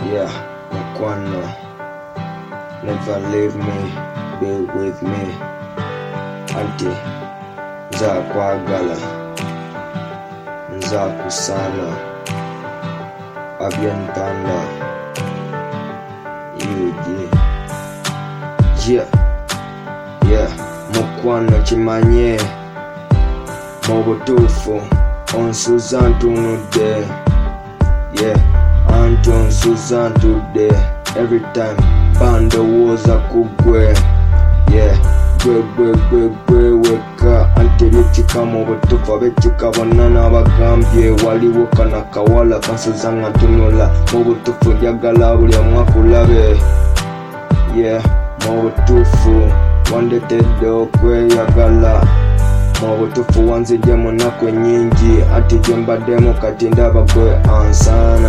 Yeah, Mukwano, never leave me, be with me. Auntie, nzakwagala, nzakusana, abyempanda, yuji. Yeah, Mukwano kimanye, mu butuufu onsuza ntunudde. Yeah, anti onsuza ntudde. Every time bandowooza ku ggwe. Yeah, gwe wekka anti ebyekika mu butuufu ab'ekika bonna n'abagambye waliwo kana kawala kansuza nga ntunula. Mu butuufu njagala buli omu akulabe. Yeah, mu butuufu wandetedde okweyagala. Mu butuufu wanzidde mu nnaku ennyingi anti gye mbaddemu kati ndaba gwe ansaana.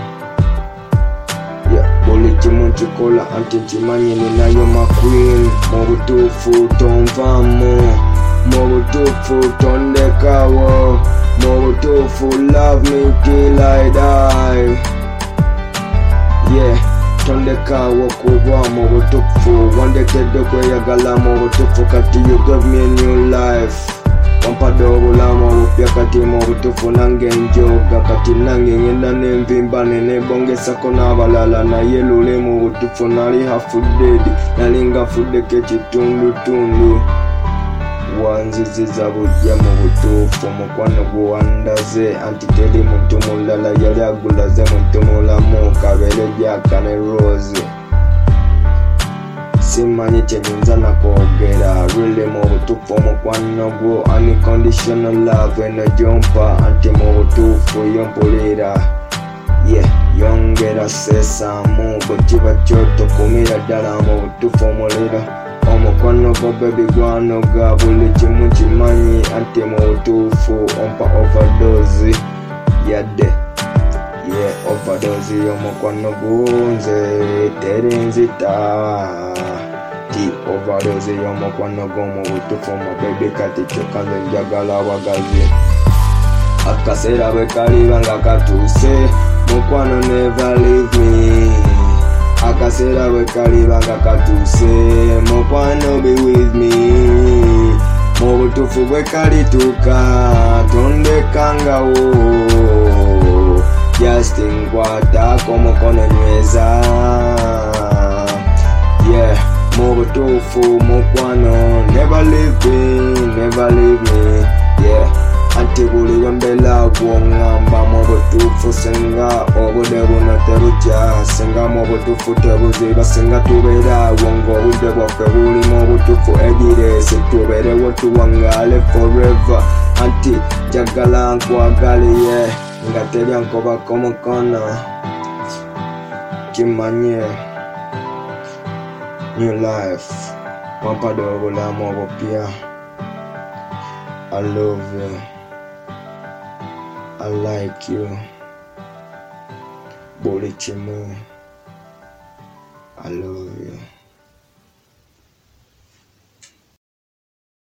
Buli kimu nkikola anti nkimanyi ninayo my queen. Mu butuufu tonvaamu, mu butuufu tondekawo, mu butuufu love me till I die. Yeah, tondekawo kuba mu butuufu wandetedde okweyagala. Mu butuufu kati you give me a new life. Wampadde obulamu obupya kati mu butuufu nange njoga. Kati nange ngenda n'envimba nenebongesako n'abalala. Naye lule mu butuufu nali half dead, nali ngafuddeko ekitundutundu. Wanziziza bujja mu butuufu mukwano gwe wandaze anti teri muntu mulala yali agulaze muntu mulamu. Kabeere Jack ne Rose simanyi kyenyinza nakwogera. Really mu butuufu omukwano gwo unconditional love eno gyompa anti mu butuufu yompulira. Yeah, yongera sesaamu bwe kiba kyoto kumira ddala mu butuufu omuliro. Omukwano gwo baby gwanoga buli kimu kimanyi anti mu butuufu ompa overdose yadde. Yeah, overdose y'omukwano gwo nze teri nzita. Overdose y'omukwano gwo mu butuufu my baby kati kyokka nze njagala abagazi. Akaseera bwe kaliba nga katuuse mukwano never leave me. Akaseera bwe kaliba nga katuuse mukwano be with me. Mu butuufu bwe kalituuka tondekangawo. Just nkwatako omukono nyweza. Yeah, mu butuufu mukwano never leave me. Yeah, anti buli lwembeera gw'oŋŋamba mu butuufu singa obudde buno tebukya. Singa mu butuufu tebuziba singa tubeeraawo ng'obudde bwaffe buli mu butuufu egiresi tubeerewo tuwangaale forever. Anti njagala nkwagale ye nga teri ankobako mukono kimanye. New life wampadde obulamu obupya. I love you, I like you, buli kimu I love you.